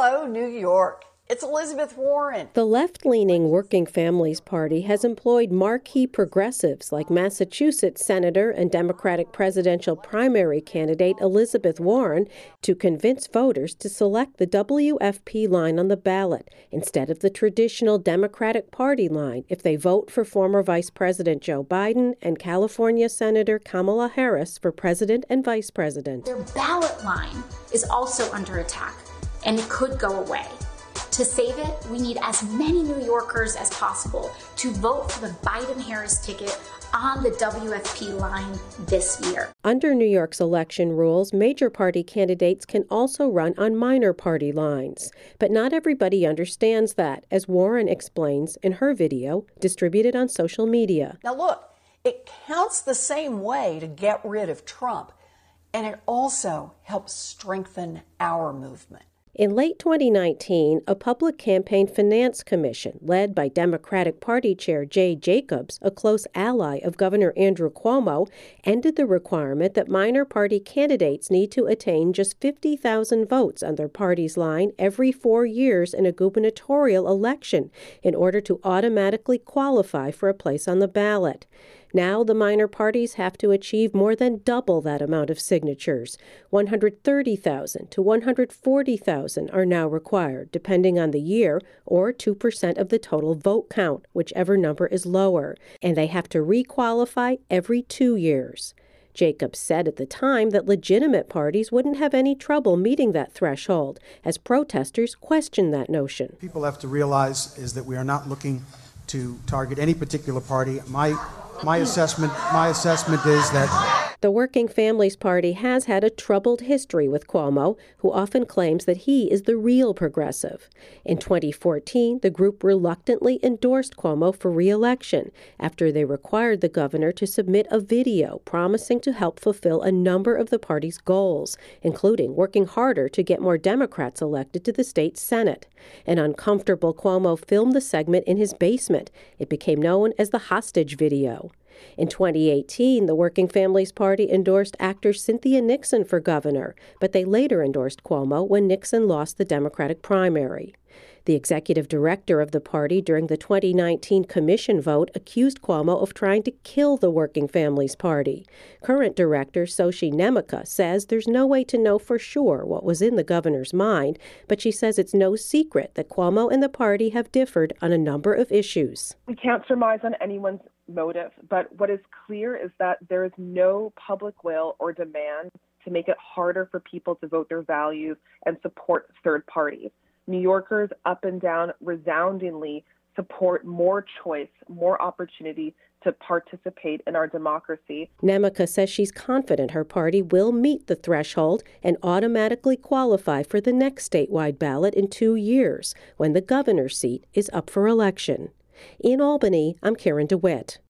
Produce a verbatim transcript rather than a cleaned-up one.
Hello, New York. It's Elizabeth Warren. The left-leaning Working Families Party has employed marquee progressives like Massachusetts Senator and Democratic presidential primary candidate Elizabeth Warren to convince voters to select the W F P line on the ballot instead of the traditional Democratic Party line if they vote for former Vice President Joe Biden and California Senator Kamala Harris for president and vice president. Their ballot line is also under attack, and it could go away. To save it, we need as many New Yorkers as possible to vote for the Biden-Harris ticket on the W F P line this year. Under New York's election rules, major party candidates can also run on minor party lines. But not everybody understands that, as Warren explains in her video distributed on social media. Now look, it counts the same way to get rid of Trump, and it also helps strengthen our movement. In late twenty nineteen, a public campaign finance commission led by Democratic Party Chair Jay Jacobs, a close ally of Governor Andrew Cuomo, ended the requirement that minor party candidates need to attain just fifty thousand votes on their party's line every four years in a gubernatorial election in order to automatically qualify for a place on the ballot. Now the minor parties have to achieve more than double that amount of signatures. one hundred thirty thousand to one hundred forty thousand are now required, depending on the year, or two percent of the total vote count, whichever number is lower. And they have to re-qualify every two years. Jacobs said at the time that legitimate parties wouldn't have any trouble meeting that threshold, as protesters questioned that notion. People have to realize is that we are not looking to target any particular party. My My assessment, my assessment is that the Working Families Party has had a troubled history with Cuomo, who often claims that he is the real progressive. In twenty fourteen, the group reluctantly endorsed Cuomo for re-election after they required the governor to submit a video promising to help fulfill a number of the party's goals, including working harder to get more Democrats elected to the state Senate. An uncomfortable Cuomo filmed the segment in his basement. It became known as the hostage video. In twenty eighteen, the Working Families Party endorsed actor Cynthia Nixon for governor, but they later endorsed Cuomo when Nixon lost the Democratic primary. The executive director of the party during the twenty nineteen commission vote accused Cuomo of trying to kill the Working Families Party. Current director Xochitl Nemeka says there's no way to know for sure what was in the governor's mind, but she says it's no secret that Cuomo and the party have differed on a number of issues. We can't surmise on anyone's motive, but what is clear is that there is no public will or demand to make it harder for people to vote their values and support third parties. New Yorkers up and down resoundingly support more choice, more opportunity to participate in our democracy. Nemeka says she's confident her party will meet the threshold and automatically qualify for the next statewide ballot in two years, when the governor's seat is up for election. In Albany, I'm Karen DeWitt.